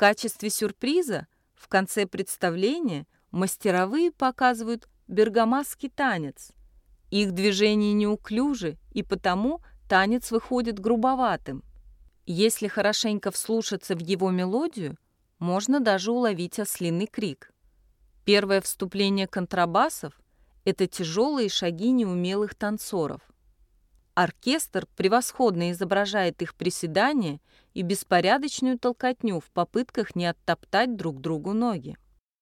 качестве сюрприза в конце представления мастеровые показывают бергамасский танец. Их движения неуклюжи, и потому танец выходит грубоватым. Если хорошенько вслушаться в его мелодию, можно даже уловить ослиный крик. Первое вступление контрабасов — это тяжелые шаги неумелых танцоров. Оркестр превосходно изображает их приседания и беспорядочную толкотню в попытках не оттоптать друг другу ноги.